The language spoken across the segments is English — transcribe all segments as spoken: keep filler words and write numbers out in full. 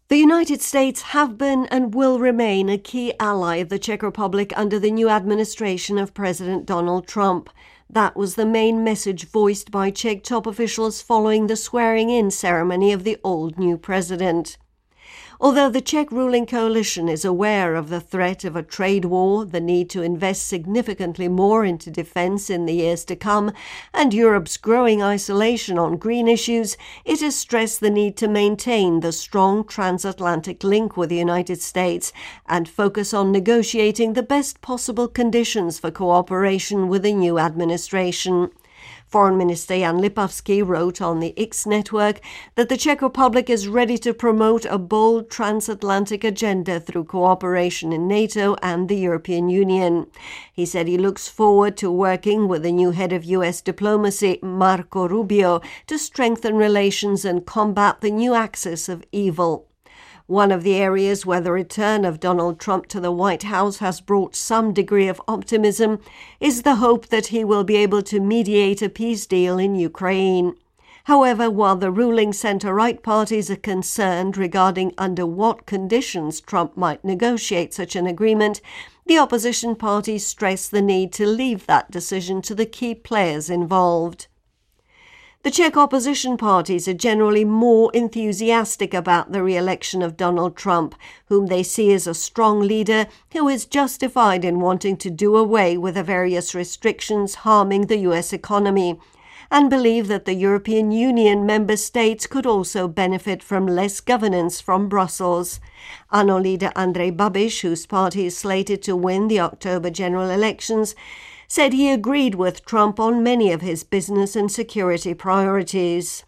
The United States have been and will remain a key ally of the Czech Republic under the new administration of President Donald Trump. That was the main message voiced by Czech top officials following the swearing-in ceremony of the old new president. Although the Czech ruling coalition is aware of the threat of a trade war, the need to invest significantly more into defence in the years to come, and Europe's growing isolation on green issues, it has stressed the need to maintain the strong transatlantic link with the United States and focus on negotiating the best possible conditions for cooperation with the new administration. Foreign Minister Jan Lipavsky wrote on the X network that the Czech Republic is ready to promote a bold transatlantic agenda through cooperation in NATO and the European Union. He said he looks forward to working with the new head of U S diplomacy, Marco Rubio, to strengthen relations and combat the new axis of evil. One of the areas where the return of Donald Trump to the White House has brought some degree of optimism is the hope that he will be able to mediate a peace deal in Ukraine. However, while the ruling centre-right parties are concerned regarding under what conditions Trump might negotiate such an agreement, the opposition parties stress the need to leave that decision to the key players involved. The Czech opposition parties are generally more enthusiastic about the re-election of Donald Trump, whom they see as a strong leader who is justified in wanting to do away with the various restrictions harming the U S economy, and believe that the European Union member states could also benefit from less governance from Brussels. ANO leader Andrej Babiš, whose party is slated to win the October general elections, said he agreed with Trump on many of his business and security priorities.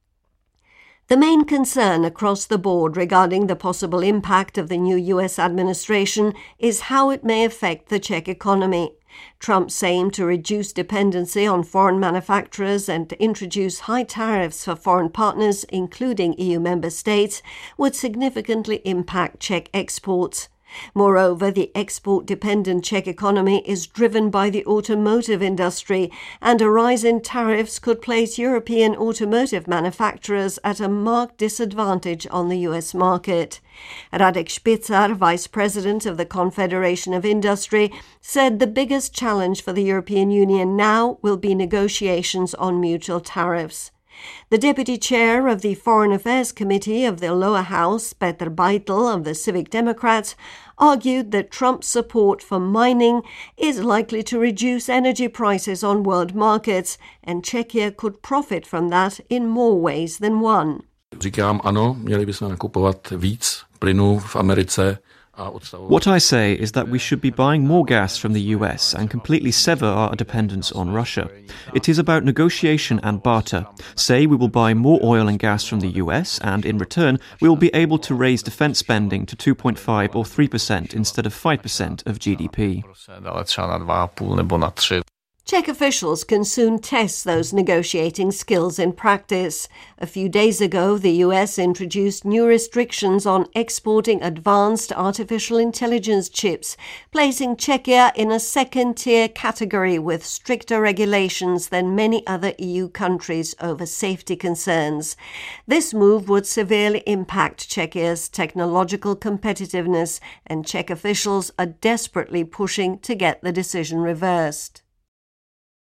The main concern across the board regarding the possible impact of the new U S administration is how it may affect the Czech economy. Trump's aim to reduce dependency on foreign manufacturers and to introduce high tariffs for foreign partners, including E U member states, would significantly impact Czech exports. Moreover, the export-dependent Czech economy is driven by the automotive industry, and a rise in tariffs could place European automotive manufacturers at a marked disadvantage on the U S market. Radek Špicar, vice president of the Confederation of Industry, said the biggest challenge for the European Union now will be negotiations on mutual tariffs. The deputy chair of the Foreign Affairs Committee of the lower house, Petr Beitel of the Civic Democrats, argued that Trump's support for mining is likely to reduce energy prices on world markets, and Czechia could profit from that in more ways than one. Říkám ano, měli bychom nakupovat víc plynu v Americe. What I say is that we should be buying more gas from the U S and completely sever our dependence on Russia. It is about negotiation and barter. Say we will buy more oil and gas from the U S, and in return we will be able to raise defence spending to two point five or three percent instead of five percent of G D P. Czech officials can soon test those negotiating skills in practice. A few days ago, the U S introduced new restrictions on exporting advanced artificial intelligence chips, placing Czechia in a second-tier category with stricter regulations than many other E U countries over safety concerns. This move would severely impact Czechia's technological competitiveness, and Czech officials are desperately pushing to get the decision reversed.